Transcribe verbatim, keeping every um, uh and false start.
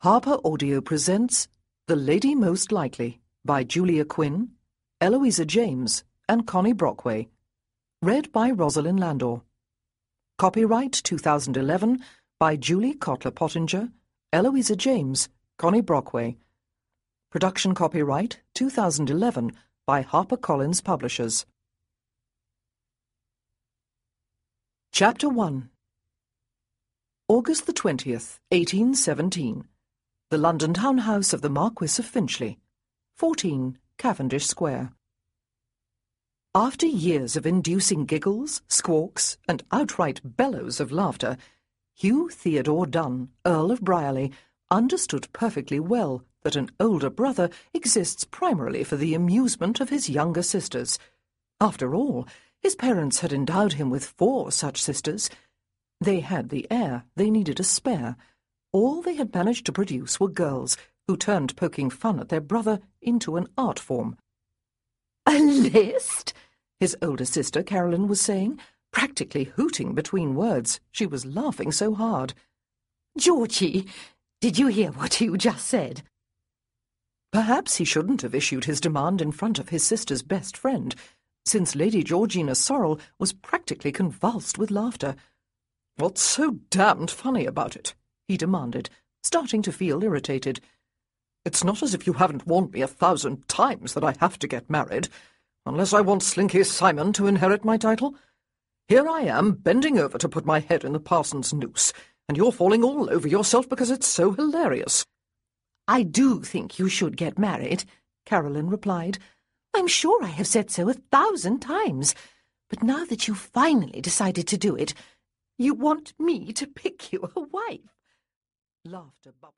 Harper Audio presents The Lady Most Likely by Julia Quinn, Eloisa James, and Connie Brockway. Read by Rosalind Landor. Copyright two thousand eleven by Julie Kotler Pottinger, Eloisa James, Connie Brockway. Production copyright two thousand eleven by HarperCollins Publishers. Chapter one. August the twentieth, eighteen seventeen. The London townhouse of the Marquis of Finchley, fourteen, Cavendish Square. After years of inducing giggles, squawks, and outright bellows of laughter, Hugh Theodore Dunn, Earl of Brierley, understood perfectly well that an older brother exists primarily for the amusement of his younger sisters. After all, his parents had endowed him with four such sisters. They had the heir, they needed a spare. All they had managed to produce were girls who turned poking fun at their brother into an art form. "A list?" his older sister Caroline was saying, practically hooting between words. She was laughing so hard. "Georgie, did you hear what you just said?" Perhaps he shouldn't have issued his demand in front of his sister's best friend, since Lady Georgina Sorrel was practically convulsed with laughter. "What's so damned funny about it?" he demanded, starting to feel irritated. "It's not as if you haven't warned me a thousand times that I have to get married, unless I want Slinky Simon to inherit my title. Here I am, bending over to put my head in the parson's noose, and you're falling all over yourself because it's so hilarious." "I do think you should get married," Caroline replied. "I'm sure I have said so a thousand times. But now that you've finally decided to do it, you want me to pick you a wife." Laughter bubbled.